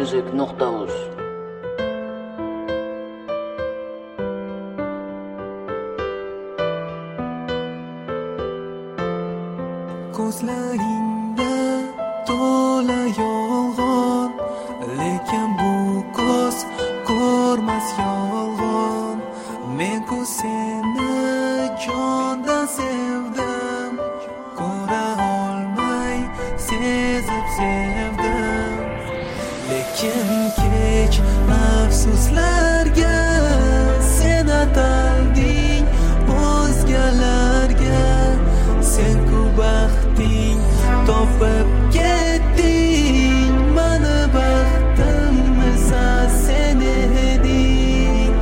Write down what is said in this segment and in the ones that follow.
Music.uz Ko'zlaringda to'la yolg'on, lekin bu ko'z ko'rmas yolg'on. Men-ku seni jondan sevdim, ko'ra olmay sezib sevdim. Lekin kech afsuslarga sen atalding o'zgalarga. Sen-ku baxting topib ketding, mani baxtim esa sen eding.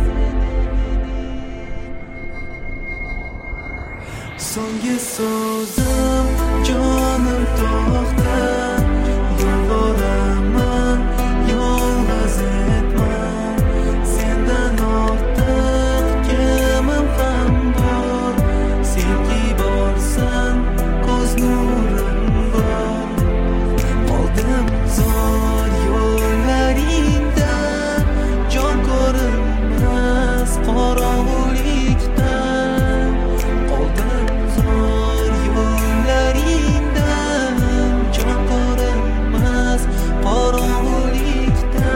So'nggi so'zim jonim to'xta, yolvoraman yolg'iz etma. Sendan ortiq kimim ham bor, senki borsan ko'z nurim bor. Qoldim zor yo'llaringda, jon ko'rinmas qorong'ulikda. Qoldim zor yo'llaringda, jon ko'rinmas qorong'ulikda.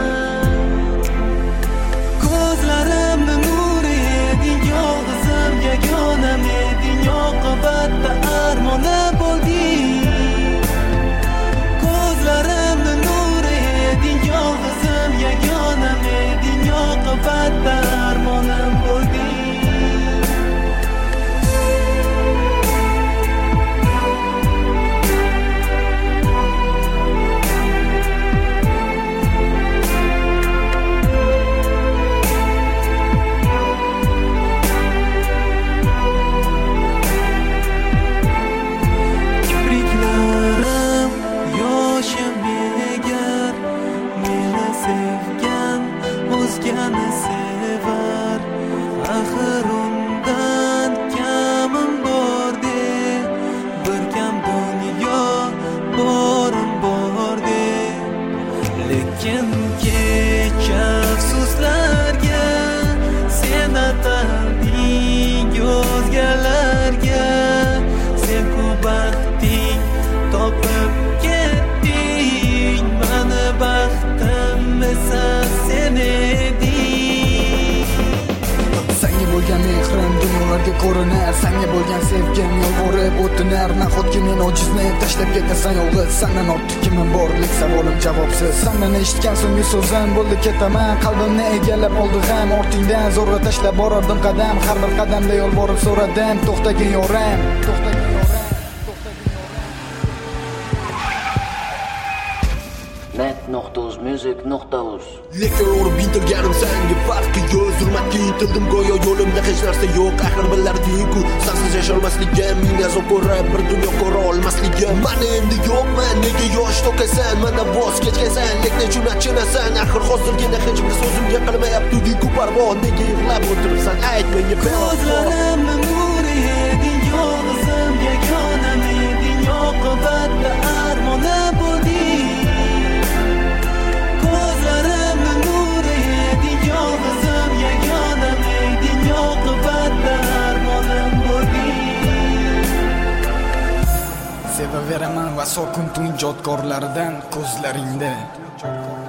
Ko'zlarimni nuri eding, yolg'izim yagonam eding, oqibatda armona bo'lding. Ko'zlarimni nuri eding, yolg'izim yagonam eding, oqibatda armonam bo'lding. Kipriklarim yoshim egar, meni sevgan o'zgani sevar. Axir undan kamim bor de, bir kam dunyo borim bor de. Lekin kech afsuslarga sen atalding o'zgalarga. Sen-ku baxting topib ketding, mani baxtim esa sen eding. Senga bo'lgan mehrim dunyolarga ko'rinar, senga bo'lgan sevgim yolvorib o'tinar. Nahotki men ojizni tashlab ketasan yolg'iz, sendan ortiq kimim borlik savolim javobsiz. Sendan eshitgan so'nggi so'zim bo'ldi ketaman, qalbimni egallab oldi g'am. Ortingdan zo'rg'a tashlab borardim qadam, har bir qadamda yolvorib so'radim, to'xtagin yoram, to'xtagin yoram. Net.uz Music.uz Lekin urib intilganim senga farqi yo'q. Zulmatga intildim go'yo yo'limda hech narsa yo'q. Axir bilarding-ku sensiz yasholmasligim, ming azob ko'rib bir dunyo ko'ra olmasligim. Mana endi yo'qman, nega yosh to'kasan, mana voz kechgansan, lekin nechun achinasan. Axir hozirgina hech bir so'zimga qilmayapti-ku parvo. Nega yig'lab o'tiribsan, ayt menga. Ko'zlarimni nuri eding, yolg'izim yagonam eding, oqibatda armona bo'lding. Ko'zlarimni nuri eding, yolg'izim yagonam eding, oqibatda armonam bo'lding. Sevaveraman va sokun tun ijodkorlaridan ko'zlaringda.